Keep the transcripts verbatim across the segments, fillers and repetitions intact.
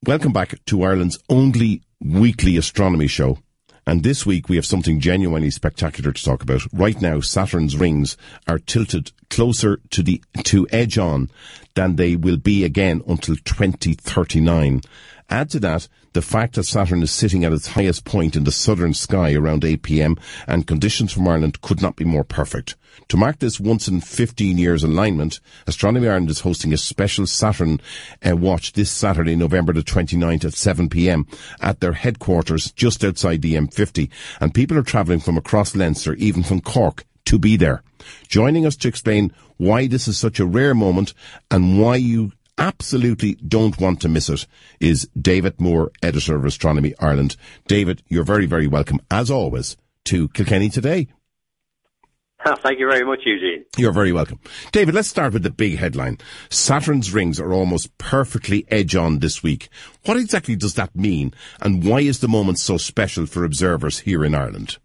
Welcome back to Ireland's only weekly astronomy show. And this week we have something genuinely spectacular to talk about. Right now, Saturn's rings are tilted closer to the to edge on than they will be again until twenty thirty-nine. Add to that the fact that Saturn is sitting at its highest point in the southern sky around eight p.m. and conditions from Ireland could not be more perfect. To mark this once in fifteen years alignment, Astronomy Ireland is hosting a special Saturn uh, watch this Saturday, November the twenty-ninth at seven p.m. at their headquarters just outside the M fifty. And people are travelling from across Leinster, even from Cork, to be there. Joining us to explain why this is such a rare moment and why you absolutely don't want to miss it is David Moore, editor of Astronomy Ireland. David, you're very, very welcome, as always, to Kilkenny Today. Thank you very much, Eugene. You're very welcome. David, let's start with the big headline. Saturn's rings are almost perfectly edge-on this week. What exactly does that mean, and why is the moment so special for observers here in Ireland?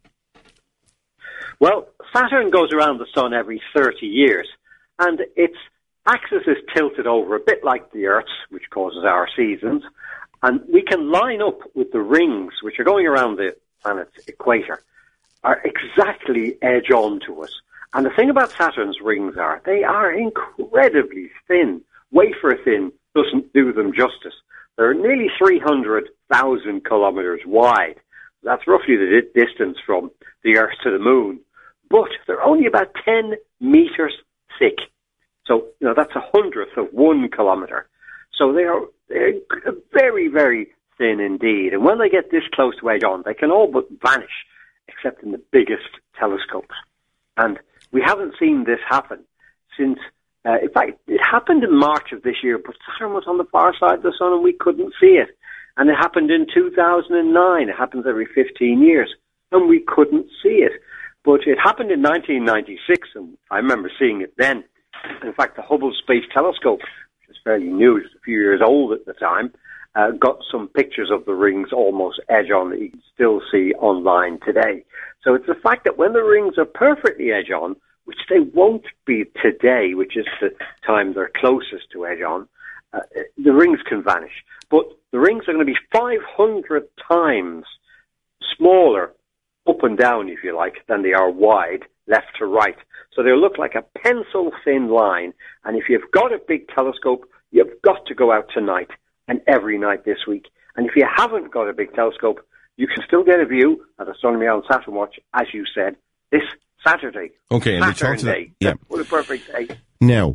Well, Saturn goes around the Sun every thirty years, and its axis is tilted over a bit like the Earth's, which causes our seasons, and we can line up with the rings, which are going around the planet's equator, are exactly edge-on to us. And the thing about Saturn's rings are, they are incredibly thin. Wafer-thin doesn't do them justice. They're nearly three hundred thousand kilometres wide. That's roughly the di- distance from the Earth to the Moon. But they're only about ten metres thick. So, you know, that's a hundredth of one kilometre. So they are they're very, very thin indeed. And when they get this close to edge-on, they can all but vanish, except in the biggest telescopes. And we haven't seen this happen since, uh, in fact, it happened in March of this year, but Saturn was on the far side of the Sun and we couldn't see it. And it happened in two thousand nine. It happens every fifteen years, and we couldn't see it. But it happened in nineteen ninety-six, and I remember seeing it then. In fact, the Hubble Space Telescope, which is fairly new, just a few years old at the time, uh, got some pictures of the rings almost edge-on that you can still see online today. So it's the fact that when the rings are perfectly edge-on, which they won't be today, which is the time they're closest to edge-on, uh, the rings can vanish. But the rings are going to be five hundred times smaller, up and down, if you like, than they are wide, left to right. So they'll look like a pencil-thin line. And if you've got a big telescope, you've got to go out tonight and every night this week. And if you haven't got a big telescope, you can still get a view at Astronomy on Saturn Watch, as you said, this Saturday. Okay, and Saturn to Day. Yeah. What a perfect day. Now,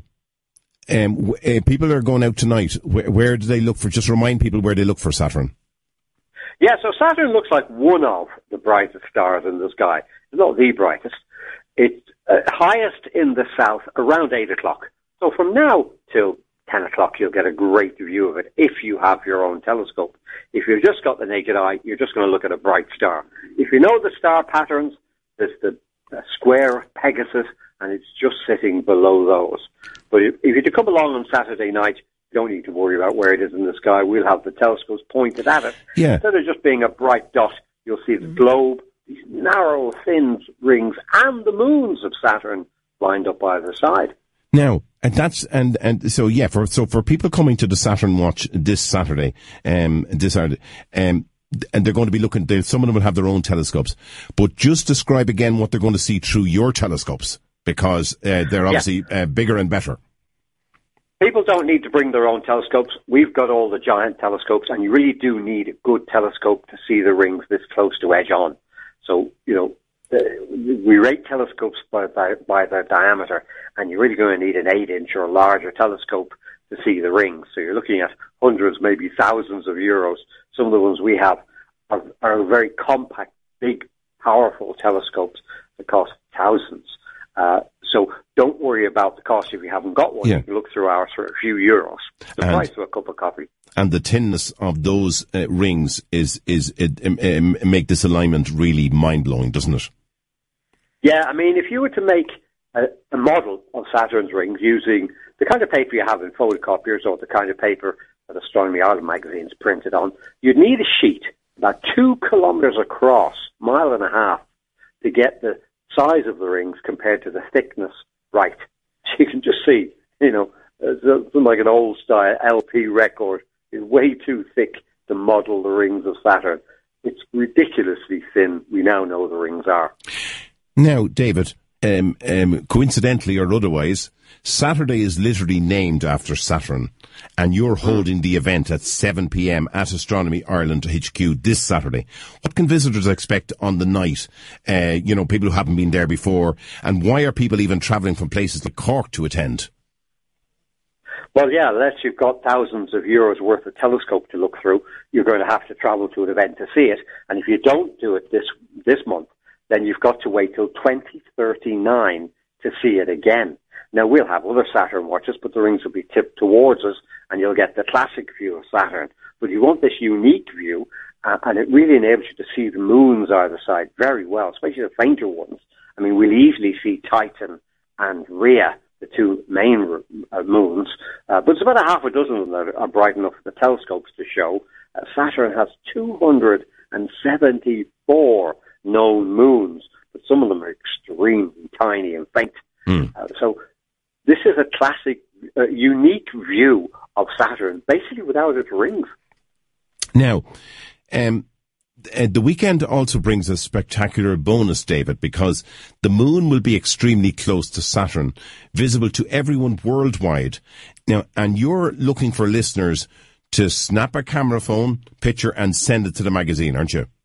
um, w- uh, people are going out tonight. Where, where do they look for? Just remind people where they look for Saturn. Yeah, so Saturn looks like one of the brightest stars in the sky. It's not the brightest. It's uh, highest in the south around eight o'clock. So from now till ten o'clock, you'll get a great view of it if you have your own telescope. If you've just got the naked eye, you're just going to look at a bright star. If you know the star patterns, there's the uh, square of Pegasus, and it's just sitting below those. But if, if you come along on Saturday night, you don't need to worry about where it is in the sky. We'll have the telescopes pointed at it. Yeah. Instead of just being a bright dot, you'll see the globe, these narrow, thin rings, and the moons of Saturn lined up either side. Now, and that's and and so yeah, for so for people coming to the Saturn Watch this Saturday, um, this Saturday, um, and they're going to be looking. They, some of them will have their own telescopes, but just describe again what they're going to see through your telescopes, because uh, they're obviously yeah. uh, bigger and better. People don't need to bring their own telescopes. We've got all the giant telescopes, and you really do need a good telescope to see the rings this close to edge-on. So, you know, uh, we rate telescopes by, by, by their diameter, and you're really going to need an eight-inch or larger telescope to see the rings. So you're looking at hundreds, maybe thousands of euros. Some of the ones we have are, are very compact, big, powerful telescopes that cost thousands. Uh, so don't worry about the cost if you haven't got one. Yeah. You can look through ours for a few euros. The and, price of a cup of coffee. And the thinness of those uh, rings is is it, um, um, make this alignment really mind blowing, doesn't it? Yeah, I mean, if you were to make a, a model of Saturn's rings using the kind of paper you have in photocopiers or the kind of paper that Astronomy Ireland magazine's printed on, you'd need a sheet about two kilometres across, mile and a half, to get the size of the rings compared to the thickness right. So you can just see, you know, something like an old style L P record, is way too thick to model the rings of Saturn. It's ridiculously thin, we now know the rings are. Now, David, um, um, coincidentally or otherwise, Saturday is literally named after Saturn, and you're holding the event at seven p.m. at Astronomy Ireland H Q this Saturday. What can visitors expect on the night? Uh, you know, people who haven't been there before, and why are people even travelling from places like Cork to attend? Well, yeah, unless you've got thousands of euros worth of telescope to look through, you're going to have to travel to an event to see it. And if you don't do it this this month, then you've got to wait till twenty thirty-nine to see it again. Now, we'll have other Saturn watches, but the rings will be tipped towards us, and you'll get the classic view of Saturn. But you want this unique view, uh, and it really enables you to see the moons either side very well, especially the fainter ones. I mean, we'll easily see Titan and Rhea, the two main uh, moons, uh, but it's about a half a dozen of them that are bright enough for the telescopes to show. Uh, Saturn has two hundred seventy-four known moons, but some of them are extremely tiny and faint. Mm. Uh, so this is a classic, uh, unique view of Saturn, basically without its rings. Now, um, Uh, the weekend also brings a spectacular bonus, David, because the moon will be extremely close to Saturn, visible to everyone worldwide. Now, and you're looking for listeners to snap a camera phone picture and send it to the magazine, aren't you?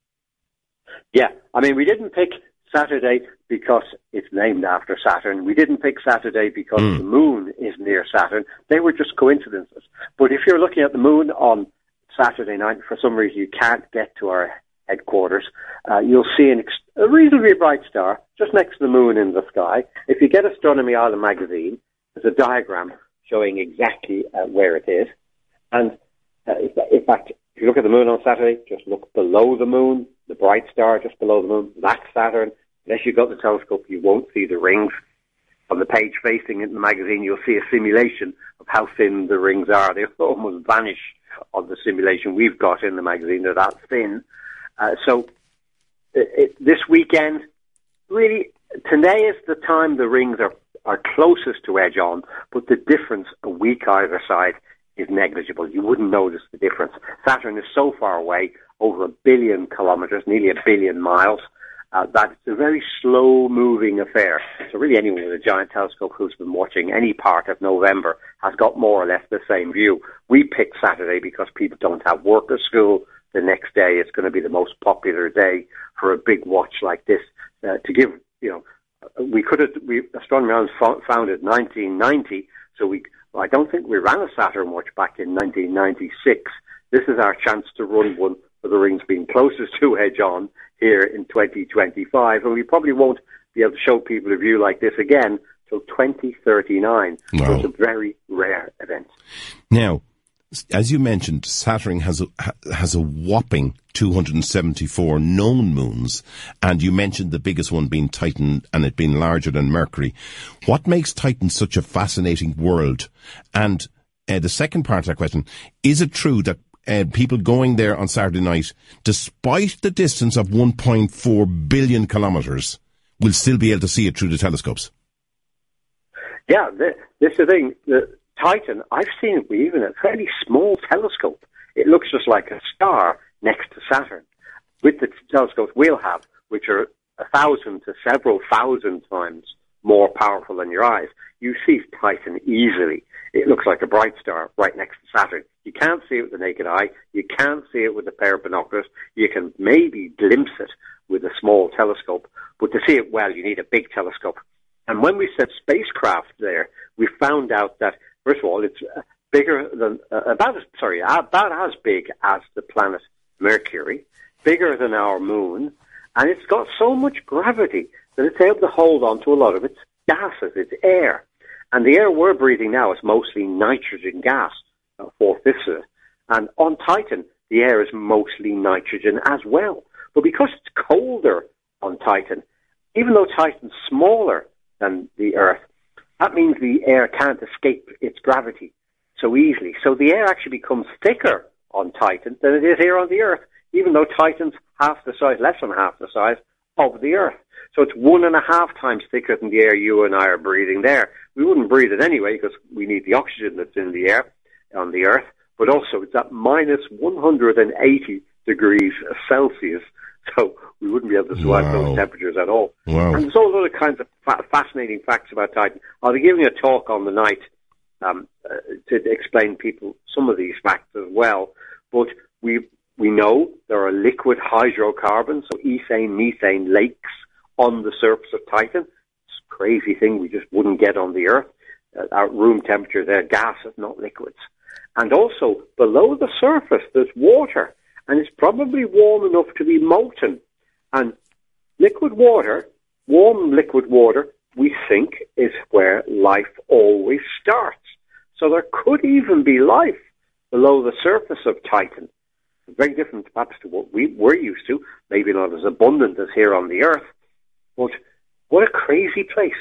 Yeah. I mean, we didn't pick Saturday because it's named after Saturn. We didn't pick Saturday because mm. the moon is near Saturn. They were just coincidences. But if you're looking at the moon on Saturday night, for some reason you can't get to our headquarters, uh, you'll see an ex- a reasonably bright star just next to the moon in the sky. If you get Astronomy Ireland magazine, there's a diagram showing exactly uh, where it is. And uh, in fact, if you look at the moon on Saturday, just look below the moon, the bright star just below the moon, that's Saturn. Unless you've got the telescope, you won't see the rings. On the page facing it in the magazine, you'll see a simulation of how thin the rings are. They almost vanish on the simulation we've got in the magazine. They're that thin. Uh, so it, it, this weekend, really, today is the time the rings are, are closest to edge on, but the difference a week either side is negligible. You wouldn't notice the difference. Saturn is so far away, over a billion kilometers, nearly a billion miles, uh, that it's a very slow-moving affair. So really anyone with a giant telescope who's been watching any part of November has got more or less the same view. We picked Saturday because people don't have work or school the next day. It's going to be the most popular day for a big watch like this. Uh, to give, you know, we could have, we, Astronomy Ireland founded in nineteen ninety, so we, well, I don't think we ran a Saturn watch back in nineteen ninety-six. This is our chance to run one for the rings being closest to edge on here in twenty twenty-five, and we probably won't be able to show people a view like this again till twenty thirty-nine. Wow. So it's a very rare event. Now, as you mentioned, Saturn has a, has a whopping two hundred seventy-four known moons, and you mentioned the biggest one being Titan and it being larger than Mercury. What makes Titan such a fascinating world? And uh, the second part of that question, is it true that uh, people going there on Saturday night, despite the distance of one point four billion kilometres, will still be able to see it through the telescopes? Yeah, this, this is the thing. The Titan, I've seen it with even a fairly small telescope. It looks just like a star next to Saturn. With the telescopes we'll have, which are a thousand to several thousand times more powerful than your eyes, you see Titan easily. It looks like a bright star right next to Saturn. You can't see it with the naked eye. You can't see it with a pair of binoculars. You can maybe glimpse it with a small telescope. But to see it well, you need a big telescope. And when we set spacecraft there, we found out that, first of all, it's bigger than, uh, about, as, sorry, about as big as the planet Mercury, bigger than our moon, and it's got so much gravity that it's able to hold on to a lot of its gases, its air. And the air we're breathing now is mostly nitrogen gas, uh, four-fifths of it. And on Titan, the air is mostly nitrogen as well. But because it's colder on Titan, even though Titan's smaller than the Earth, that means the air can't escape its gravity so easily. So the air actually becomes thicker on Titan than it is here on the Earth, even though Titan's half the size, less than half the size of the Earth. So it's one and a half times thicker than the air you and I are breathing there. We wouldn't breathe it anyway because we need the oxygen that's in the air on the Earth, but also it's at minus one hundred eighty degrees Celsius. So we wouldn't be able to survive wow. those temperatures at all. Wow. And there's all other kinds of fa- fascinating facts about Titan. I'll be giving a talk on the night um, uh, to explain people some of these facts as well. But we we know there are liquid hydrocarbons, so ethane, methane lakes on the surface of Titan. It's a crazy thing we just wouldn't get on the Earth. Uh, at room temperature, they're gases, not liquids. And also, below the surface, there's water. And it's probably warm enough to be molten. And liquid water, warm liquid water, we think is where life always starts. So there could even be life below the surface of Titan. Very different perhaps to what we, we're used to. Maybe not as abundant as here on the Earth. But what a crazy place.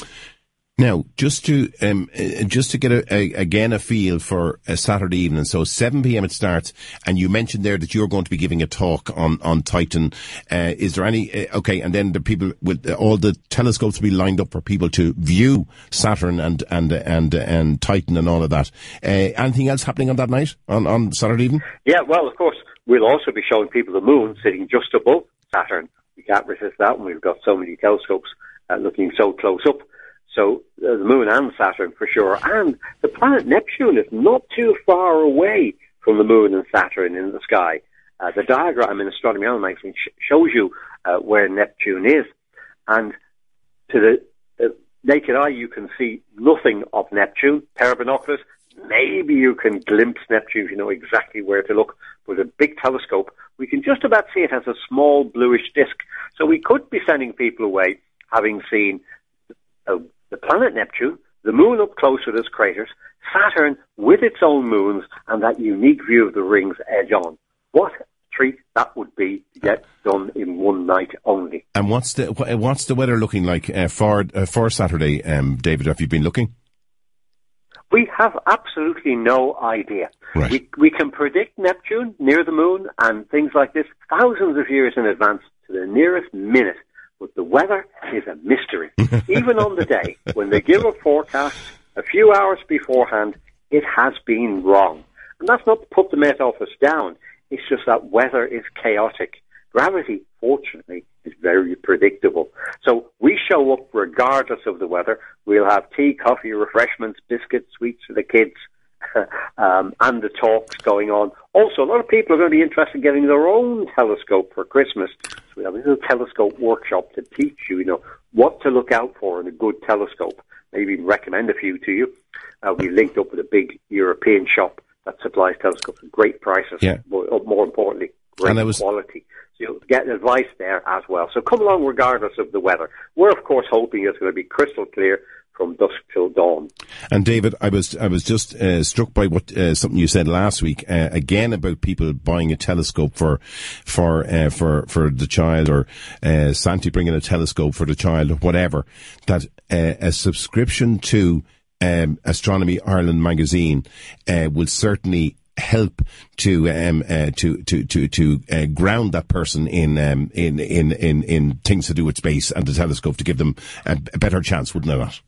Now, just to um, uh, just to get a, a, again a feel for a Saturday evening, so seven p.m. it starts, and you mentioned there that you're going to be giving a talk on on Titan. Uh, is there any uh, okay? And then the people with uh, all the telescopes will be lined up for people to view Saturn and and and and Titan and all of that. Uh, anything else happening on that night on on Saturday evening? Yeah, well, of course, we'll also be showing people the moon sitting just above Saturn. We can't resist that when we've got so many telescopes uh, looking so close up. So uh, the moon and Saturn for sure. And the planet Neptune is not too far away from the moon and Saturn in the sky. Uh, the diagram in Astronomy Online magazine sh- shows you uh, where Neptune is. And to the uh, naked eye, you can see nothing of Neptune. Pair of binoculars, maybe you can glimpse Neptune if you know exactly where to look. With a big telescope, we can just about see it as a small bluish disk. So we could be sending people away having seen uh, the planet Neptune, the moon up close with its craters, Saturn with its own moons, and that unique view of the rings edge on. What a treat that would be to get done in one night only. And what's the what's the weather looking like uh, for uh, for Saturday, um, David? Have you been looking? We have absolutely no idea. Right. We we can predict Neptune near the moon and things like this thousands of years in advance to the nearest minute. But the weather is a mystery. Even on the day when they give a forecast a few hours beforehand, it has been wrong. And that's not to put the Met Office down. It's just that weather is chaotic. Gravity, fortunately, is very predictable. So we show up regardless of the weather. We'll have tea, coffee, refreshments, biscuits, sweets for the kids, um, and the talks going on. Also, a lot of people are going to be interested in getting their own telescope for Christmas. So we have a little telescope workshop to teach you, you know, what to look out for in a good telescope. Maybe even recommend a few to you. Uh, we linked up with a big European shop that supplies telescopes at great prices. Yeah. More, more importantly, great was- quality. So you'll get advice there as well. So come along regardless of the weather. We're, of course, hoping it's going to be crystal clear from dusk till dawn. And David, I was I was just uh, struck by what uh, something you said last week uh, again about people buying a telescope for for uh, for for the child, or uh, Santi bringing a telescope for the child, or whatever. That uh, a subscription to um, Astronomy Ireland magazine uh, will certainly help to um uh, to to to to uh, ground that person in um in in in in things to do with space and the telescope, to give them a, a better chance, wouldn't it not?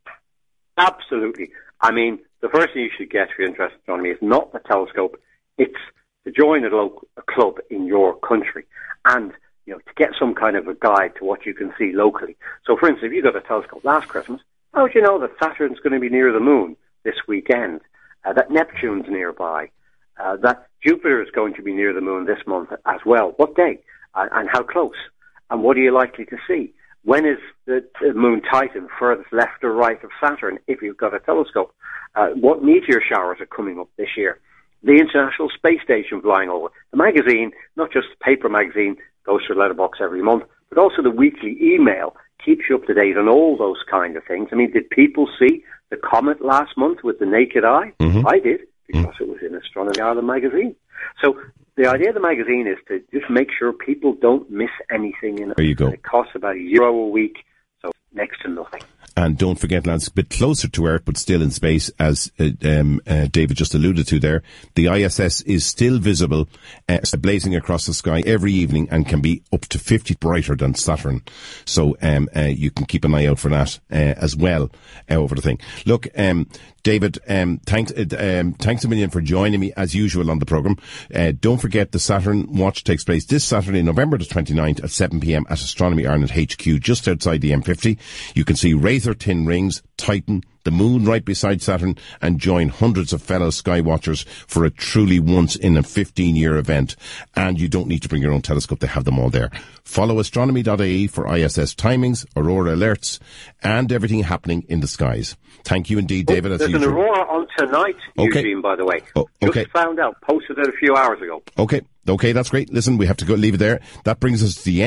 Absolutely. I mean, the first thing you should get if you're interested in astronomy is not the telescope. It's to join a local a club in your country, and you know, to get some kind of a guide to what you can see locally. So, for instance, if you got a telescope last Christmas, how would you know that Saturn's going to be near the moon this weekend? Uh, that Neptune's nearby? Uh, that Jupiter is going to be near the moon this month as well. What day? Uh, and how close? And what are you likely to see? When is the, the moon Titan furthest left or right of Saturn if you've got a telescope? Uh, what meteor showers are coming up this year? The International Space Station flying over. The magazine, not just the paper magazine, goes through letterbox every month, but also the weekly email keeps you up to date on all those kind of things. I mean, did people see the comet last month with the naked eye? Mm-hmm. I did, because it was in Astronomy Ireland magazine. So the idea of the magazine is to just make sure people don't miss anything in it. There you go. It costs about a euro a week, so next to nothing. And don't forget, lads, a bit closer to Earth, but still in space, as uh, um, uh, David just alluded to there. The I S S is still visible, uh, blazing across the sky every evening, and can be up to fifty brighter than Saturn. So um, uh, you can keep an eye out for that uh, as well uh, over the thing. Look, um, David, um, thanks, uh, um, thanks a million for joining me as usual on the programme. Uh, don't forget the Saturn Watch takes place this Saturday, November the twenty-ninth at seven p.m. at Astronomy Ireland H Q, just outside the M fifty. You can see razor thin rings, Titan, the moon right beside Saturn, and join hundreds of fellow sky watchers for a truly once in a fifteen year event. And you don't need to bring your own telescope, they have them all there. Follow astronomy dot I E for I S S timings, aurora alerts, and everything happening in the skies. Thank you indeed, David. Oh, as there's usual. an aurora on tonight, okay. Eugene, by the way. Oh, okay. Just found out, posted it a few hours ago. Okay, okay, that's great. Listen, we have to go leave it there. That brings us to the end.